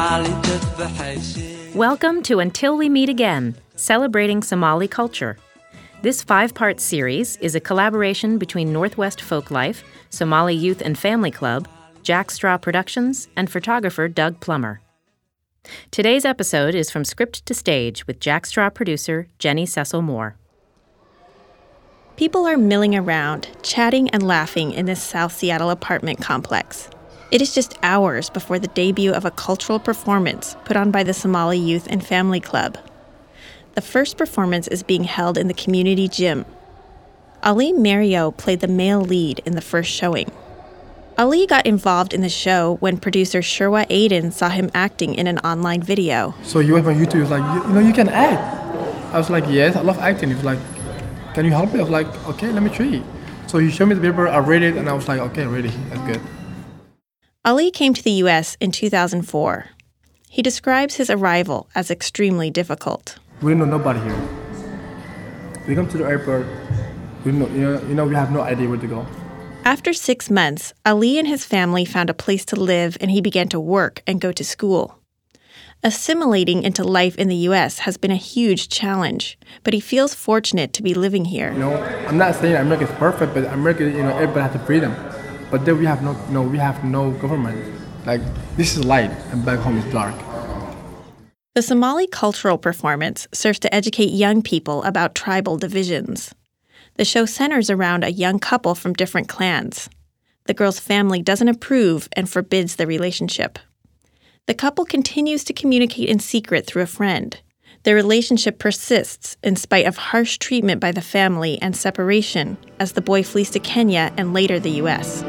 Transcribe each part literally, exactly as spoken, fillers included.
Welcome to Until We Meet Again, celebrating Somali culture. This five-part series is a collaboration between Northwest Folklife, Somali Youth and Family Club, Jack Straw Productions, and photographer Doug Plummer. Today's episode is From Script to Stage with Jack Straw producer Jenny Cecil Moore. People are milling around, chatting and laughing in this South Seattle apartment complex. It is just hours before the debut of a cultural performance put on by the Somali Youth and Family Club. The first performance is being held in the community gym. Ali Mario played the male lead in the first showing. Ali got involved in the show when producer Sherwa Aiden saw him acting in an online video. So you went on YouTube, he was like, you, you know, you can act. I was like, yes, I love acting. He was like, can you help me? I was like, okay, let me try. So he showed me the paper, I read it, and I was like, okay, ready, that's good. Ali came to the U S in two thousand four. He describes his arrival as extremely difficult. We didn't know nobody here. We come to the airport, we know, you know, you know, we have no idea where to go. After six months, Ali and his family found a place to live and he began to work and go to school. Assimilating into life in the U S has been a huge challenge, but he feels fortunate to be living here. You know, I'm not saying America is perfect, but America, you know, everybody has the freedom. But then we have no, no, we have no government. Like, this is light and back home is dark. The Somali cultural performance serves to educate young people about tribal divisions. The show centers around a young couple from different clans. The girl's family doesn't approve and forbids the relationship. The couple continues to communicate in secret through a friend. Their relationship persists in spite of harsh treatment by the family and separation as the boy flees to Kenya and later the U S.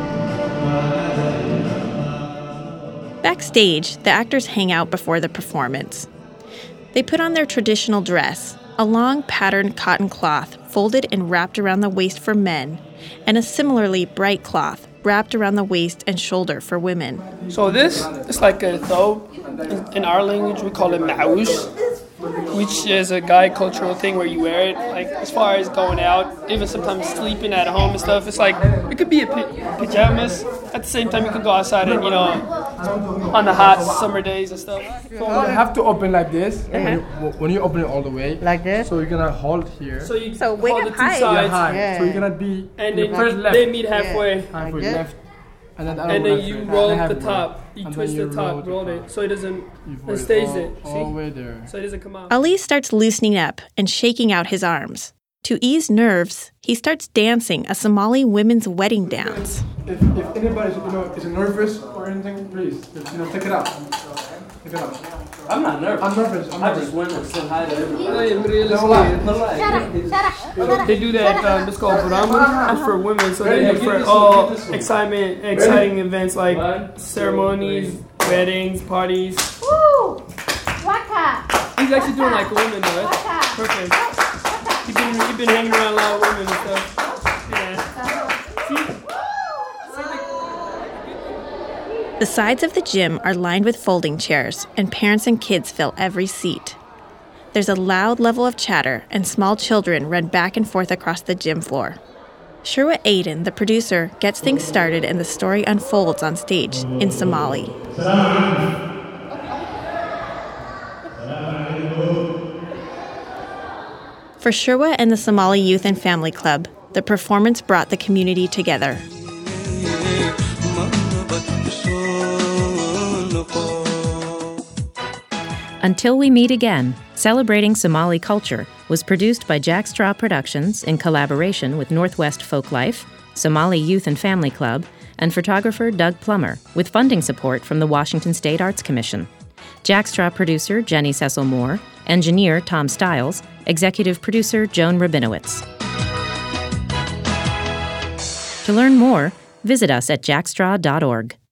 Backstage, the actors hang out before the performance. They put on their traditional dress, a long patterned cotton cloth folded and wrapped around the waist for men, and a similarly bright cloth wrapped around the waist and shoulder for women. So this is like a thobe. In our language, we call it ma'ush, which is a guy cultural thing where you wear it. Like as far as going out, even sometimes sleeping at home and stuff. It's like it could be a p- pajamas. At the same time, you can go outside and you know, on the hot summer days and stuff. So you have to open like this. Uh-huh. When, you, when you open it all the way, like this. So you're gonna hold here. So you so hold the two high. sides. High. Yeah. So you're gonna be and the then first left. they meet halfway. Yeah. Halfway Like left. And then, the and then left. you roll and the top. You twist the top, roll it, so it doesn't. It stays all, it. See? All the way there. So it doesn't come out. Ali starts loosening up and shaking out his arms. To ease nerves, he starts dancing a Somali women's wedding dance. If, if anybody you know, is nervous or anything, please, you know, take it out. Take it out. I'm not nervous. I'm nervous. I'm I nervous. just went and said hi to everybody. I am really scared. They do that. Um, it's called Brahman. It's for women, so they do for all excitement, exciting events like ceremonies, weddings, parties. Woo! Waka! He's actually doing like women though. That's perfect. You've been, you've been hanging around a lot of women and stuff. Yeah. See? The sides of the gym are lined with folding chairs, and parents and kids fill every seat. There's a loud level of chatter, and small children run back and forth across the gym floor. Sherwa Aiden, the producer, gets things started and the story unfolds on stage in Somali. For Sherwa and the Somali Youth and Family Club, the performance brought the community together. Until We Meet Again, Celebrating Somali Culture, was produced by Jack Straw Productions in collaboration with Northwest Folklife, Somali Youth and Family Club, and photographer Doug Plummer, with funding support from the Washington State Arts Commission. Jack Straw producer Jenny Cecil Moore, engineer Tom Stiles, executive producer Joan Rabinowitz. To learn more, visit us at jackstraw dot org.